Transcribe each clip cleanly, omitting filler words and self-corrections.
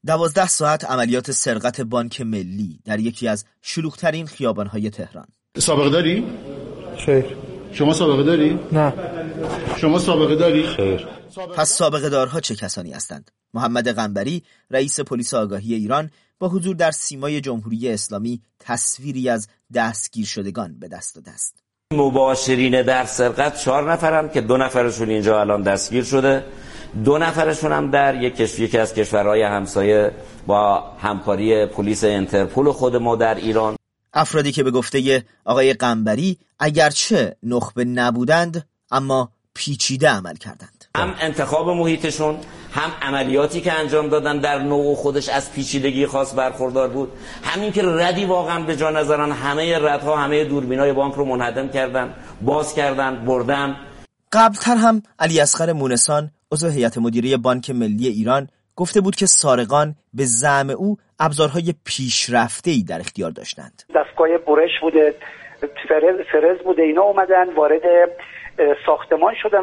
12 ساعت عملیات سرقت بانک ملی در یکی از شلوغ‌ترین خیابان‌های تهران. سابقه داری؟ خیر. شما سابقه داری؟ نه. شما سابقه داری؟ خیر. پس سابقه دارها چه کسانی هستند؟ محمد قنبری، رئیس پلیس آگاهی ایران، با حضور در سیمای جمهوری اسلامی تصویری از دستگیر شدگان به دست داده است. مباشرین در سرقت 4 نفرن که 2 نفرشون اینجا الان دستگیر شده، 2 نفرشون هم در یکی از کشورهای همسایه با همکاری پلیس اینترپل خود ما در ایران. افرادی که به گفته آقای قنبری اگرچه نخبه نبودند اما پیچیده عمل کردند. هم انتخاب محیطشون، هم عملیاتی که انجام دادن در نوع خودش از پیچیدگی خاص برخوردار بود. همین که ردی واقعا به جا نذارن، همه ردها، همه دوربینای بانک رو منهدم کردن، باز کردن، بردن. قبلتر هم علی اصغر مونسان، عضو هیئت مدیره بانک ملی ایران، گفته بود که سارقان به زعم او ابزارهای پیشرفته‌ای در اختیار داشتند. دستگاه برش بوده، فرز بوده، اینا اومدن وارد ساختمان شدن.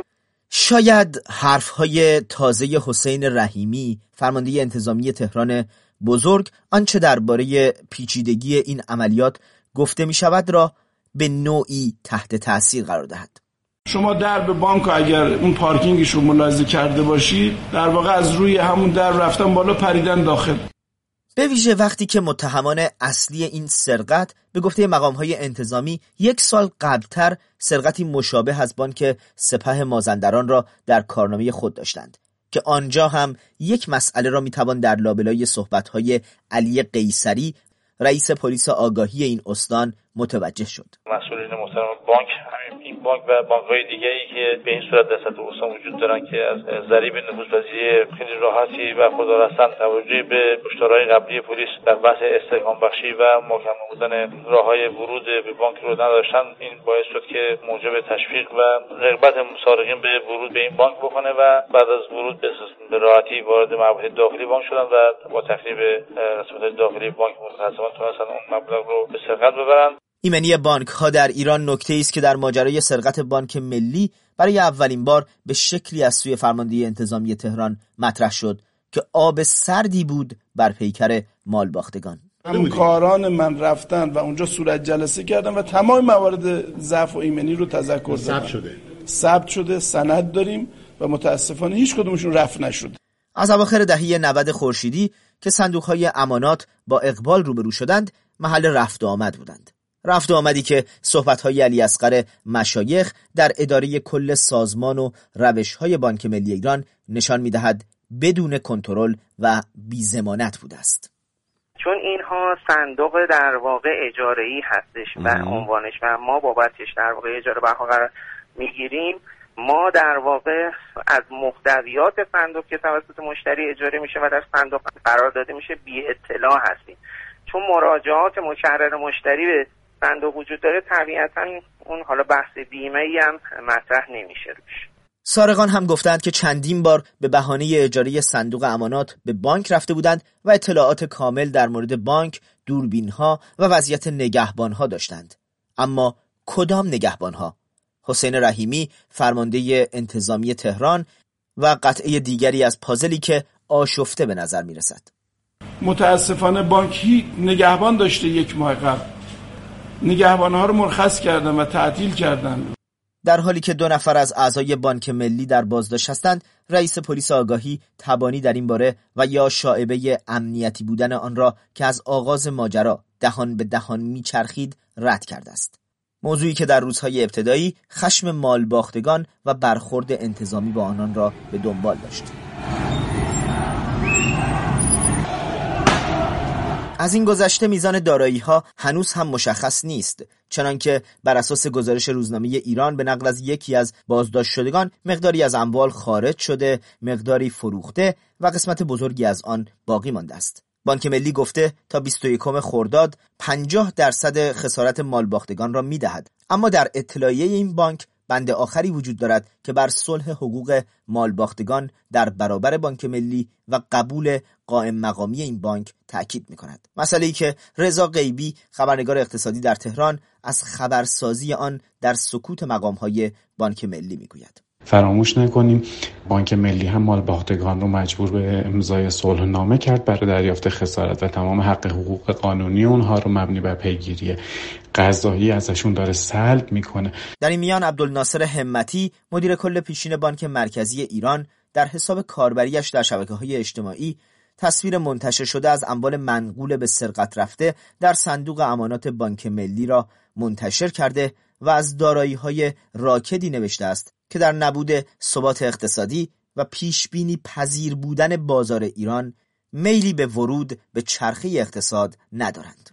شاید حرفهای تازه حسین رحیمی، فرمانده انتظامی تهران بزرگ، آنچه درباره پیچیدگی این عملیات گفته می شود را به نوعی تحت تاثیر قرار دهد. شما درب بانک اگر اون پارکینگش رو ملاحظه کرده باشید، در واقع از روی همون در رفتن بالا پریدن داخل. به ویژه وقتی که متهمان اصلی این سرقت به گفته مقام‌های انتظامی 1 سال قبلتر سرقتی مشابه از بانک سپه مازندران را در کارنامه خود داشتند که آنجا هم یک مسئله را میتوان در لابلای صحبت‌های علی قیصری، رئیس پلیس آگاهی این استان، متوجه شد. مسئولین محترم بانک، این بانک و بانک‌های دیگه‌ای که به این صورت در سطح استان وجود دارن که از ضریب نفوذپذیری خیلی راحتی برخوردار هستند، توجه به هشدارهای قبلی پلیس در بحث استحکام بخشی و محکم نمودن راه‌های ورود به بانک رو نداشتن. این باعث شد که موجب تشویق و رغبت سارقین به ورود به این بانک بکنه و بعد از ورود به راحتی وارد مباحث داخلی بانک شدن و با تخریب رسومات داخلی بانک متأسفانه تونستن اون مبلغ رو به سرقت ببرن. ایمنی بانک ها در ایران نکته است که در ماجرای سرقت بانک ملی برای اولین بار به شکلی از سوی فرماندهی انتظامی تهران مطرح شد که آب سردی بود بر پیکر مالباختگان. همکاران من رفتن و اونجا صورت جلسه کردن و تمام موارد ضعف و ایمنی رو تذکر دادن. ثبت شده، سند داریم و متاسفانه هیچ کدومشون رفع نشد. از اواخر دهه 90 خورشیدی که صندوق‌های امانات با اقبال روبرو شدند، محل رفت و آمد بودند. رفت و آمدی که صحبت‌های علی اصغر مشایخ در اداره کل سازمان و روش‌های بانک ملی ایران نشان می‌دهد بدون کنترل و بی‌ضمانت بوده است. چون اینها صندوق در واقع اجاره‌ای هستش و عنوانش و ما بابتش در واقع اجاره بها قرار می‌گیریم، ما در واقع از محتویات صندوق که توسط مشتری اجاره میشه و در صندوق قرار داده میشه بی اطلاع هستیم. چون مراجعات مکرر مشتری به صندوق وجود داره، طبیعتاً اون حالا بحث بیمه‌ای هم مطرح نمیشه روش. سارقان هم گفتند که چندین بار به بهانه اجاره صندوق امانات به بانک رفته بودند و اطلاعات کامل در مورد بانک، دوربین‌ها و وضعیت نگهبان‌ها داشتند. اما کدام نگهبان‌ها؟ حسین رحیمی، فرمانده انتظامی تهران، و قطعه دیگری از پازلی که آشفته به نظر می‌رسد. متاسفانه بانکی نگهبان داشته 1 ماه قبل. نگهبان‌ها رو مرخص کردن و تعطیل کردن. در حالی که 2 نفر از اعضای بانک ملی در بازداشت هستند، رئیس پلیس آگاهی تبانی در این باره و یا شایبه امنیتی بودن آن را که از آغاز ماجرا دهان به دهان میچرخید رد کرده است. موضوعی که در روزهای ابتدایی خشم مالباختگان و برخورد انتظامی با آنان را به دنبال داشت. از این گذشته میزان دارایی‌ها هنوز هم مشخص نیست، چنانکه بر اساس گزارش روزنامه ایران به نقل از یکی از بازداشت شدگان مقداری از اموال خارج شده، مقداری فروخته و قسمت بزرگی از آن باقی مانده است. بانک ملی گفته تا 21 خرداد 50% خسارت مالباختگان را می‌دهد، اما در اطلاعیه این بانک بند آخری وجود دارد که بر صلح حقوق مالباختگان در برابر بانک ملی و قبول قائم مقامی این بانک تأکید می‌کند. مسئله‌ای که رضا غیبی، خبرنگار اقتصادی در تهران، از خبرسازی آن در سکوت مقام‌های بانک ملی می‌گوید. فراموش نکنیم بانک ملی هم مال باختگان رو مجبور به امضای صلحنامه کرد برای دریافت خسارت و تمام حق حقوق قانونی اونها رو مبنی بر پیگیری قضایی ازشون داره سلب میکنه. در این میان عبدالناصر همتی مدیر کل پیشین بانک مرکزی ایران در حساب کاربریش در شبکه‌های اجتماعی تصویر منتشر شده از اموال منقول به سرقت رفته در صندوق امانات بانک ملی را منتشر کرده و از دارایی‌های راکدی نوشته است که در نبود ثبات اقتصادی و پیشبینی پذیر بودن بازار ایران میلی به ورود به چرخه اقتصاد ندارند.